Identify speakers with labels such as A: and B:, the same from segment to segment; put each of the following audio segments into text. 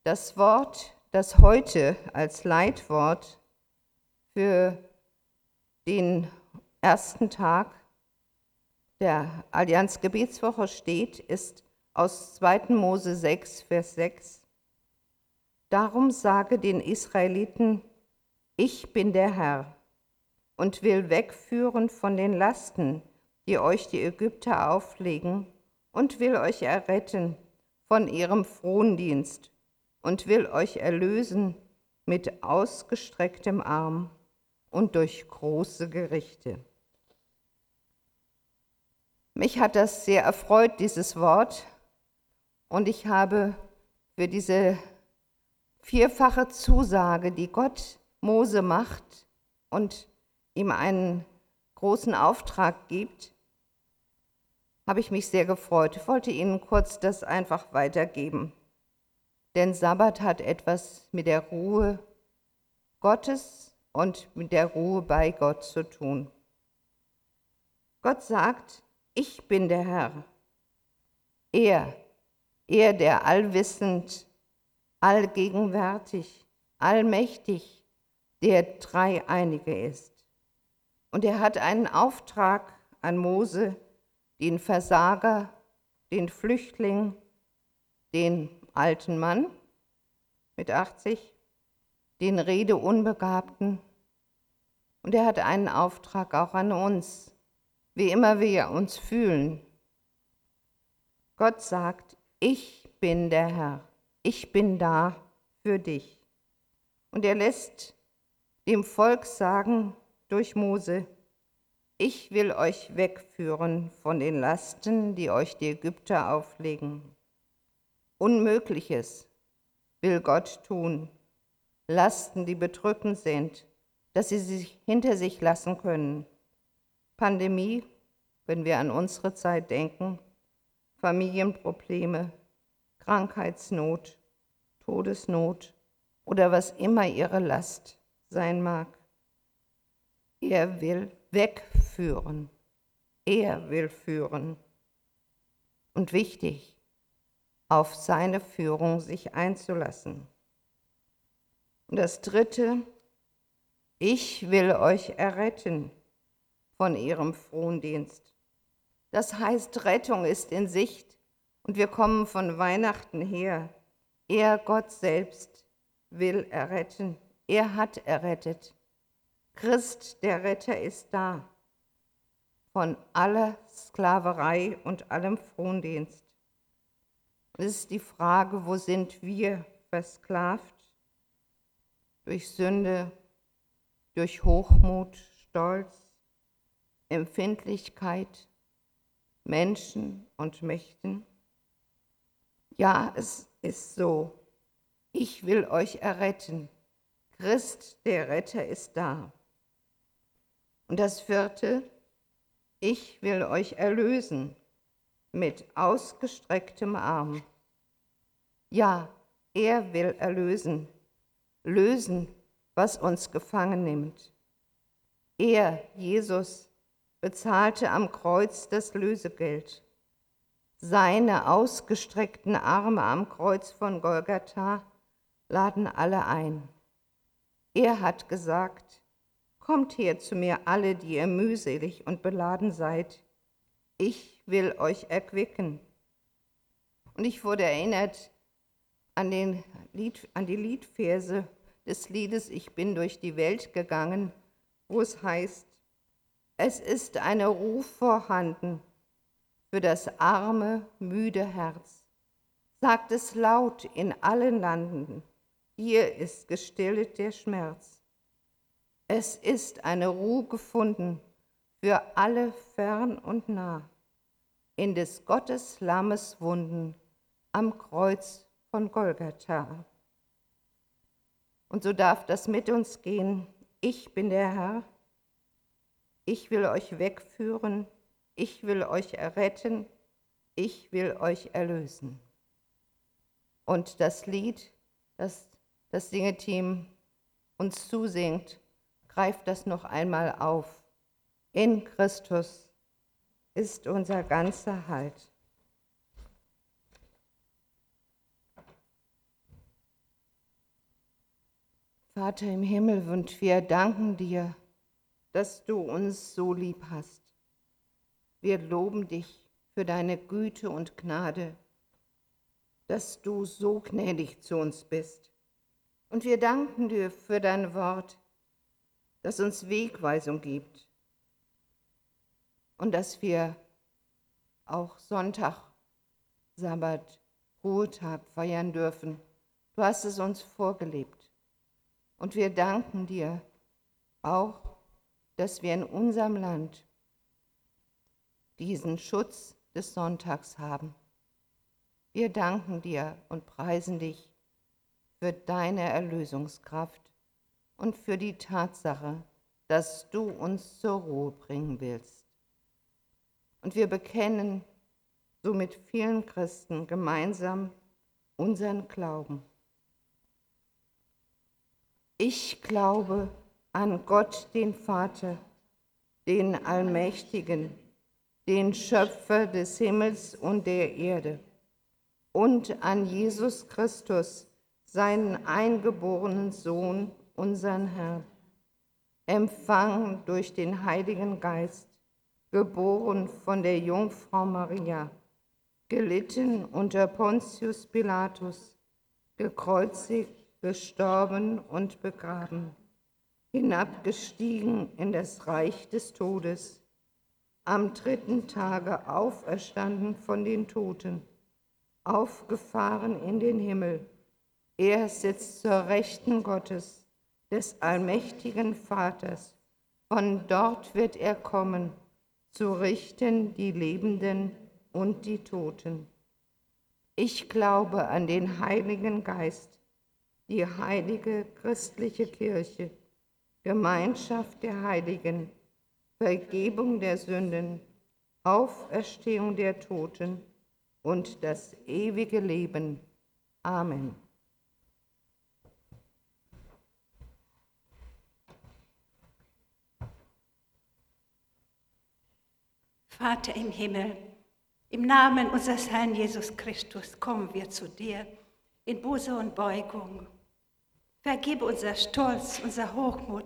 A: Das Wort, das heute als Leitwort für den ersten Tag der Allianz Gebetswoche steht, ist aus 2. Mose 6, Vers 6. Darum sage den Israeliten, ich bin der Herr und will wegführen von den Lasten, die euch die Ägypter auflegen, und will euch erretten von ihrem Frondienst und will euch erlösen mit ausgestrecktem Arm und durch große Gerichte. Mich hat das sehr erfreut, dieses Wort, und ich habe für diese vierfache Zusage, die Gott Mose macht und ihm einen großen Auftrag gibt, habe ich mich sehr gefreut. Ich wollte Ihnen kurz das einfach weitergeben. Denn Sabbat hat etwas mit der Ruhe Gottes und mit der Ruhe bei Gott zu tun. Gott sagt, ich bin der Herr. Er, der allwissend, allgegenwärtig, allmächtig, der Dreieinige ist. Und er hat einen Auftrag an Mose, den Versager, den Flüchtling, den alten Mann mit 80, den Redeunbegabten. Und er hat einen Auftrag auch an uns, wie immer wir uns fühlen. Gott sagt, ich bin der Herr, ich bin da für dich. Und er lässt dem Volk sagen durch Mose, ich will euch wegführen von den Lasten, die euch die Ägypter auflegen. Unmögliches will Gott tun, Lasten, die bedrückend sind, dass sie sich hinter sich lassen können. Pandemie, wenn wir an unsere Zeit denken, Familienprobleme, Krankheitsnot, Todesnot oder was immer ihre Last sein mag. Er will wegführen. Er will führen. Und wichtig, auf seine Führung sich einzulassen. Und das Dritte, ich will euch erretten von ihrem Frondienst. Das heißt, Rettung ist in Sicht und wir kommen von Weihnachten her. Er, Gott selbst, will erretten. Er hat errettet. Christ, der Retter, ist da. Von aller Sklaverei und allem Frondienst. Es ist die Frage, wo sind wir versklavt? Durch Sünde, durch Hochmut, Stolz, Empfindlichkeit, Menschen und Mächten? Ja, es ist so. Ich will euch erretten. Christ, der Retter, ist da. Und das Vierte, ich will euch erlösen mit ausgestrecktem Arm. Ja, er will erlösen, lösen, was uns gefangen nimmt. Er, Jesus, bezahlte am Kreuz das Lösegeld. Seine ausgestreckten Arme am Kreuz von Golgatha laden alle ein. Er hat gesagt, kommt her zu mir alle, die ihr mühselig und beladen seid. Ich will euch erquicken. Und ich wurde erinnert an die Liedverse des Liedes Ich bin durch die Welt gegangen, wo es heißt, es ist eine Ruf vorhanden für das arme, müde Herz. Sagt es laut in allen Landen, hier ist gestillet der Schmerz. Es ist eine Ruhe gefunden für alle fern und nah, in des Gottes Lammes Wunden am Kreuz von Golgatha. Und so darf das mit uns gehen. Ich bin der Herr. Ich will euch wegführen. Ich will euch erretten. Ich will euch erlösen. Und das Lied, das das Singeteam uns zusingt, greift das noch einmal auf. In Christus ist unser ganzer Halt. Vater im Himmel, und wir danken dir, dass du uns so lieb hast. Wir loben dich für deine Güte und Gnade, dass du so gnädig zu uns bist. Und wir danken dir für dein Wort, das uns Wegweisung gibt und dass wir auch Sonntag, Sabbat, Ruhetag feiern dürfen. Du hast es uns vorgelebt. Und wir danken dir auch, dass wir in unserem Land diesen Schutz des Sonntags haben. Wir danken dir und preisen dich für deine Erlösungskraft und für die Tatsache, dass du uns zur Ruhe bringen willst. Und wir bekennen so mit vielen Christen gemeinsam unseren Glauben. Ich glaube an Gott, den Vater, den Allmächtigen, den Schöpfer des Himmels und der Erde, und an Jesus Christus, seinen eingeborenen Sohn, unseren Herrn, empfangen durch den Heiligen Geist, geboren von der Jungfrau Maria, gelitten unter Pontius Pilatus, gekreuzigt, gestorben und begraben, hinabgestiegen in das Reich des Todes, am dritten Tage auferstanden von den Toten, aufgefahren in den Himmel. Er sitzt zur Rechten Gottes, des allmächtigen Vaters. Von dort wird er kommen, zu richten die Lebenden und die Toten. Ich glaube an den Heiligen Geist, die heilige christliche Kirche, Gemeinschaft der Heiligen, Vergebung der Sünden, Auferstehung der Toten und das ewige Leben. Amen.
B: Vater im Himmel, im Namen unseres Herrn Jesus Christus kommen wir zu dir in Buße und Beugung. Vergib unser Stolz, unser Hochmut.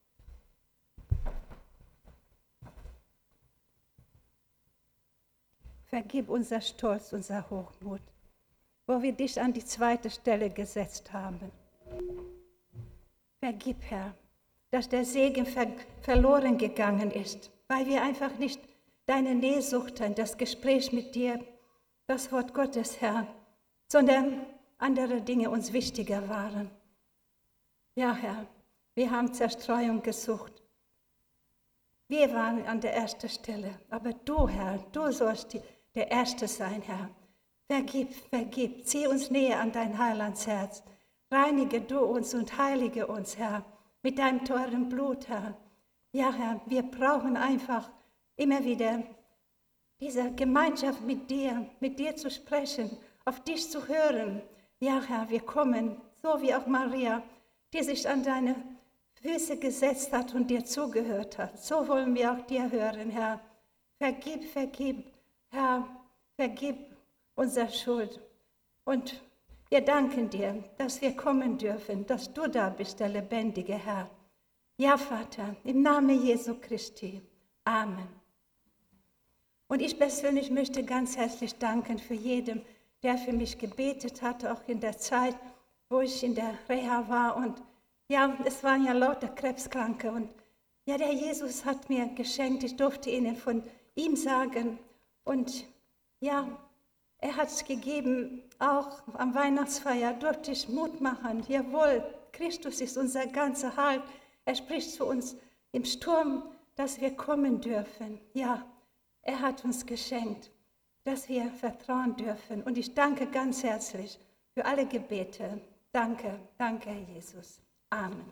B: Vergib unser Stolz, unser Hochmut, wo wir dich an die zweite Stelle gesetzt haben. Vergib, Herr, dass der Segen verloren gegangen ist, weil wir einfach nicht deine Nähe suchten, das Gespräch mit dir, das Wort Gottes, Herr, sondern andere Dinge uns wichtiger waren. Ja, Herr, wir haben Zerstreuung gesucht. Wir waren an der ersten Stelle, aber du, Herr, du sollst der Erste sein, Herr. Vergib, zieh uns näher an dein Heilandsherz. Reinige du uns und heilige uns, Herr, mit deinem teuren Blut, Herr. Ja, Herr, wir brauchen einfach immer wieder diese Gemeinschaft mit dir zu sprechen, auf dich zu hören. Ja, Herr, wir kommen, so wie auch Maria, die sich an deine Füße gesetzt hat und dir zugehört hat. So wollen wir auch dir hören, Herr. Vergib, Herr, vergib unsere Schuld. Und wir danken dir, dass wir kommen dürfen, dass du da bist, der lebendige Herr. Ja, Vater, im Namen Jesu Christi. Amen. Und ich persönlich möchte ganz herzlich danken für jeden, der für mich gebetet hat, auch in der Zeit, wo ich in der Reha war. Und ja, es waren ja lauter Krebskranke. Und ja, der Jesus hat mir geschenkt, ich durfte ihnen von ihm sagen. Und ja, er hat es gegeben, auch am Weihnachtsfeier durfte ich Mut machen. Jawohl, Christus ist unser ganzer Halt. Er spricht zu uns im Sturm, dass wir kommen dürfen. Ja, er hat uns geschenkt, dass wir vertrauen dürfen. Und ich danke ganz herzlich für alle Gebete. Danke, Herr Jesus. Amen.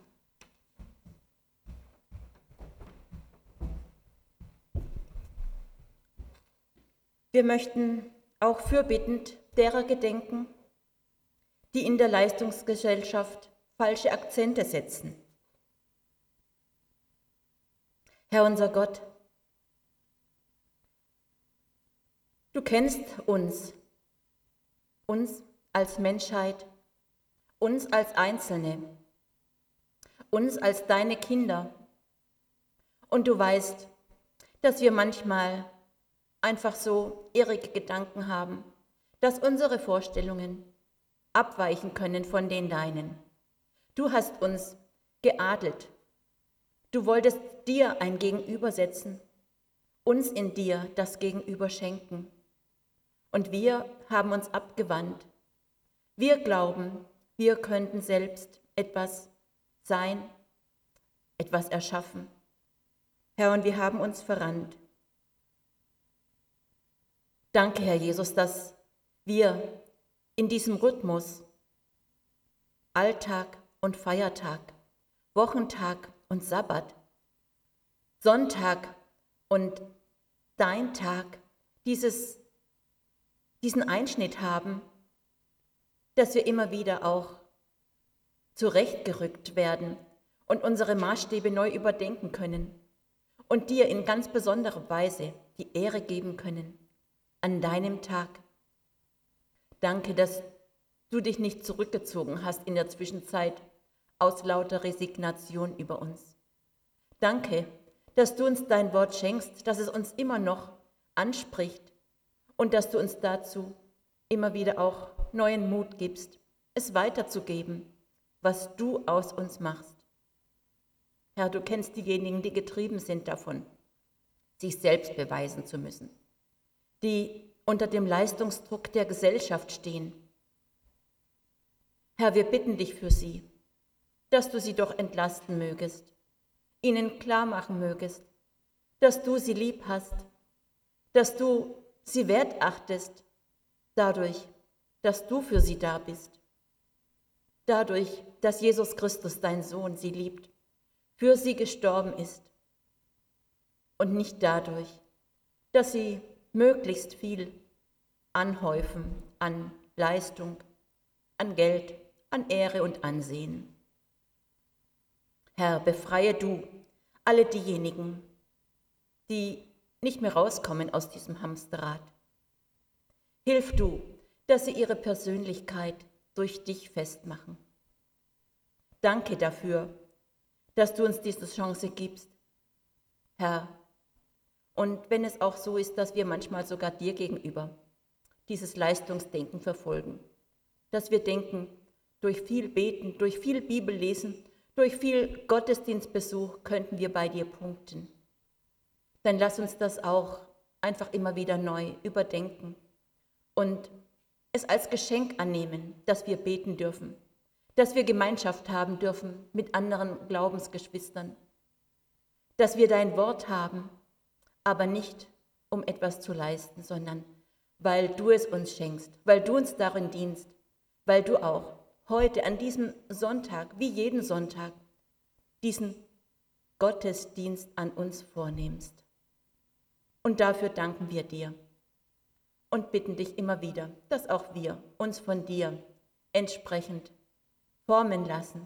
C: Wir möchten auch fürbittend derer gedenken, die in der Leistungsgesellschaft falsche Akzente setzen. Herr unser Gott, du kennst uns als Menschheit, uns als Einzelne. uns als deine Kinder. Und du weißt, dass wir manchmal einfach so irrige Gedanken haben, dass unsere Vorstellungen abweichen können von den deinen. Du hast uns geadelt. Du wolltest dir ein Gegenüber setzen, uns in dir das Gegenüber schenken. Und wir haben uns abgewandt. Wir glauben, wir könnten selbst etwas sein, etwas erschaffen. Herr, und wir haben uns verrannt. Danke, Herr Jesus, dass wir in diesem Rhythmus Alltag und Feiertag, Wochentag und Sabbat, Sonntag und dein Tag diesen Einschnitt haben, dass wir immer wieder auch zurechtgerückt werden und unsere Maßstäbe neu überdenken können und dir in ganz besonderer Weise die Ehre geben können an deinem Tag. Danke, dass du dich nicht zurückgezogen hast in der Zwischenzeit aus lauter Resignation über uns. Danke, dass du uns dein Wort schenkst, dass es uns immer noch anspricht und dass du uns dazu immer wieder auch neuen Mut gibst, es weiterzugeben, was du aus uns machst. Herr, du kennst diejenigen, die getrieben sind davon, sich selbst beweisen zu müssen, die unter dem Leistungsdruck der Gesellschaft stehen. Herr, wir bitten dich für sie, dass du sie doch entlasten mögest, ihnen klar machen mögest, dass du sie lieb hast, dass du sie wertachtest, dadurch, dass du für sie da bist, dadurch, dass Jesus Christus, dein Sohn, sie liebt, für sie gestorben ist und nicht dadurch, dass sie möglichst viel anhäufen an Leistung, an Geld, an Ehre und Ansehen. Herr, befreie du alle diejenigen, die nicht mehr rauskommen aus diesem Hamsterrad. Hilf du, dass sie ihre Persönlichkeit durch dich festmachen. Danke dafür, dass du uns diese Chance gibst, Herr. Und wenn es auch so ist, dass wir manchmal sogar dir gegenüber dieses Leistungsdenken verfolgen, dass wir denken, durch viel Beten, durch viel Bibellesen, durch viel Gottesdienstbesuch könnten wir bei dir punkten. Dann lass uns das auch einfach immer wieder neu überdenken und es als Geschenk annehmen, dass wir beten dürfen, dass wir Gemeinschaft haben dürfen mit anderen Glaubensgeschwistern, dass wir dein Wort haben, aber nicht um etwas zu leisten, sondern weil du es uns schenkst, weil du uns darin dienst, weil du auch heute an diesem Sonntag, wie jeden Sonntag, diesen Gottesdienst an uns vornimmst. Und dafür danken wir dir und bitten dich immer wieder, dass auch wir uns von dir entsprechend formen lassen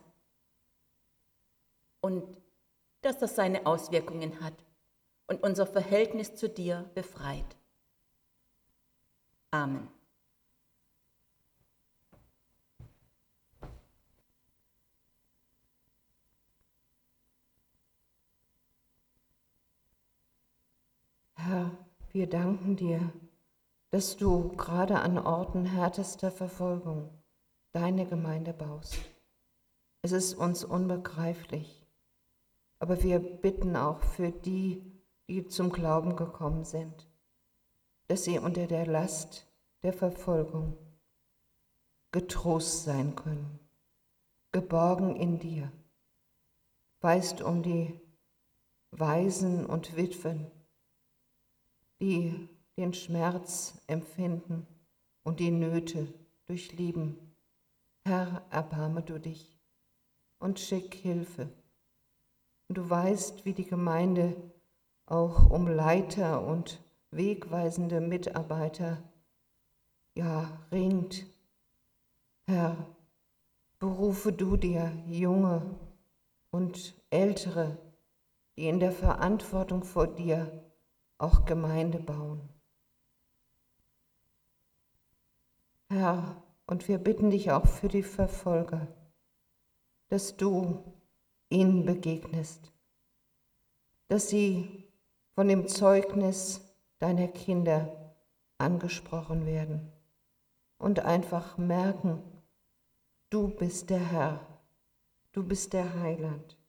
C: und dass das seine Auswirkungen hat und unser Verhältnis zu dir befreit. Amen.
A: Herr, wir danken dir, dass du gerade an Orten härtester Verfolgung deine Gemeinde baust. Es ist uns unbegreiflich, aber wir bitten auch für die, die zum Glauben gekommen sind, dass sie unter der Last der Verfolgung getrost sein können, geborgen in dir. Weißt um die Waisen und Witwen, die den Schmerz empfinden und die Nöte durchlieben. Herr, erbarme du dich und schick Hilfe. Und du weißt, wie die Gemeinde auch um Leiter und wegweisende Mitarbeiter ringt. Herr, berufe du dir Junge und Ältere, die in der Verantwortung vor dir auch Gemeinde bauen. Herr, und wir bitten dich auch für die Verfolger, dass du ihnen begegnest, dass sie von dem Zeugnis deiner Kinder angesprochen werden und einfach merken, du bist der Herr, du bist der Heiland.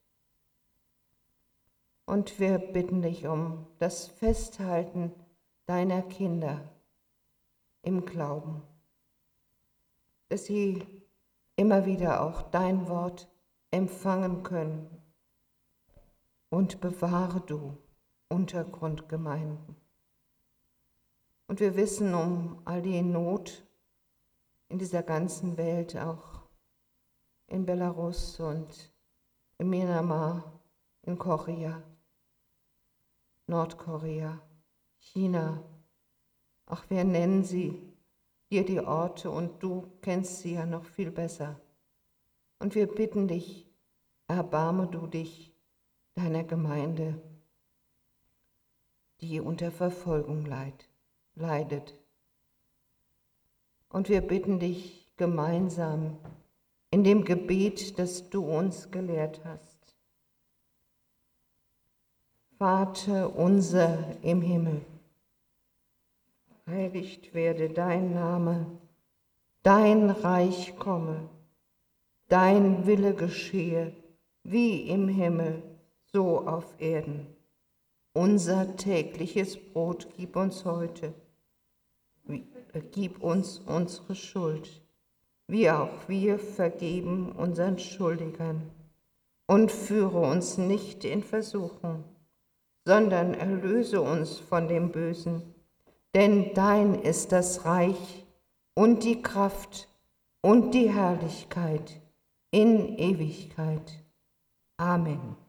A: Und wir bitten dich um das Festhalten deiner Kinder im Glauben, dass sie immer wieder auch dein Wort empfangen können und bewahre du Untergrundgemeinden. Und wir wissen um all die Not in dieser ganzen Welt, auch in Belarus und in Myanmar, in Korea, Nordkorea, China. Ach, wir nennen sie dir die Orte und du kennst sie ja noch viel besser. Und wir bitten dich, erbarme du dich deiner Gemeinde, die unter Verfolgung leidet. Und wir bitten dich gemeinsam in dem Gebet, das du uns gelehrt hast. Vater unser im Himmel, heiligt werde dein Name, dein Reich komme, dein Wille geschehe, wie im Himmel, so auf Erden. Unser tägliches Brot gib uns heute. Gib uns unsere Schuld, wie auch wir vergeben unseren Schuldigern. Und führe uns nicht in Versuchung, sondern erlöse uns von dem Bösen. Denn dein ist das Reich und die Kraft und die Herrlichkeit in Ewigkeit. Amen.